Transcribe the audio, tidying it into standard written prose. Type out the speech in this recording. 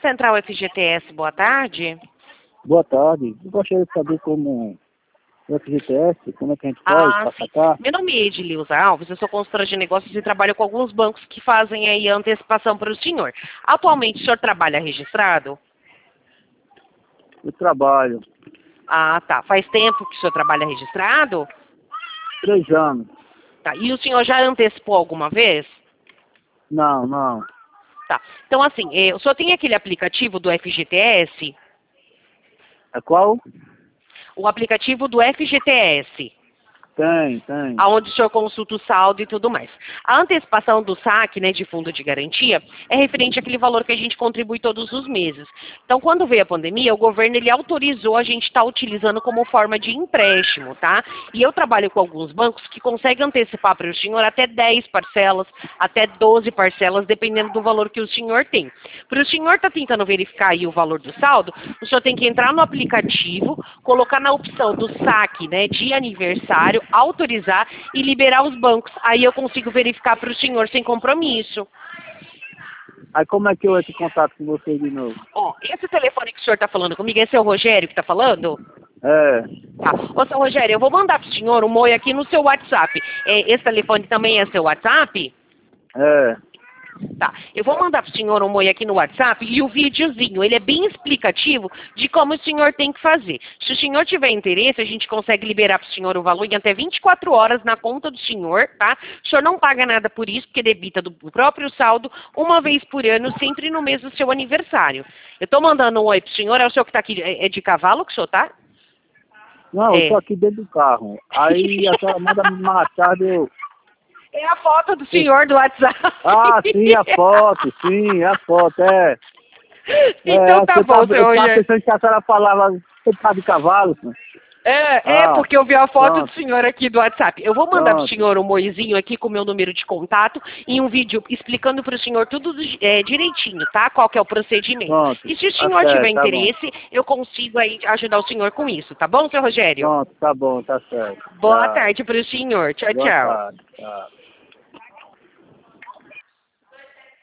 Central FGTS, boa tarde. Boa tarde. Eu gostaria de saber como o FGTS, como é que a gente pode para Sim. sacar. Meu nome é Edileuza Alves, eu sou consultora de negócios e trabalho com alguns bancos que fazem aí a antecipação para o senhor. Atualmente, o senhor trabalha registrado? Eu trabalho Tá. Faz tempo que o senhor trabalha registrado? 3 anos. Tá. E o senhor já antecipou alguma vez? Não. Tá. Então, assim, o senhor tem aquele aplicativo do FGTS? É qual? O aplicativo do FGTS. Tem. Aonde o senhor consulta o saldo e tudo mais. A antecipação do saque, né, de fundo de garantia, é referente àquele valor que a gente contribui todos os meses. Então, quando veio a pandemia, o governo ele autorizou a gente estar utilizando como forma de empréstimo, tá? E eu trabalho com alguns bancos que conseguem antecipar para o senhor até 10 parcelas, até 12 parcelas, dependendo do valor que o senhor tem. Para o senhor estar tentando verificar aí o valor do saldo, o senhor tem que entrar no aplicativo, colocar na opção do saque, né, de aniversário, autorizar e liberar os bancos. Aí eu consigo verificar para o senhor sem compromisso. Aí como é que eu entro em contato com você de novo? Esse telefone que o senhor está falando comigo, esse é o Rogério que está falando? É. Tá. Ô, seu Rogério, eu vou mandar para o senhor um oi aqui no seu WhatsApp. Esse telefone também é seu WhatsApp? É. Tá, eu vou mandar para o senhor um oi aqui no WhatsApp e o videozinho, ele é bem explicativo de como o senhor tem que fazer. Se o senhor tiver interesse, a gente consegue liberar para o senhor o valor em até 24 horas na conta do senhor, tá? O senhor não paga nada por isso, porque debita do próprio saldo uma vez por ano, sempre no mês do seu aniversário. Eu estou mandando um oi para o senhor, é o senhor que está aqui, é de cavalo que o senhor tá? Não, eu tô aqui dentro do carro. Aí a senhora manda mais tarde eu... É a foto do senhor do WhatsApp. Sim, a foto, é. Então tá bom, seu Eu tava Rogério. pensando que a senhora falava você tá de cavalo, senhor. Porque eu vi a foto do Pronto. senhor aqui do WhatsApp. Eu vou mandar para o senhor um moizinho aqui com o meu número de contato e um vídeo explicando para o senhor tudo direitinho, tá? Qual que é o procedimento. Pronto. E se o Tá senhor tiver certo, tá bom. interesse, eu consigo aí ajudar o senhor com isso, tá bom, seu Rogério? Pronto, tá bom, tá certo. Boa Tchau. tarde para o senhor. Tchau, Boa tchau. tarde. Tchau.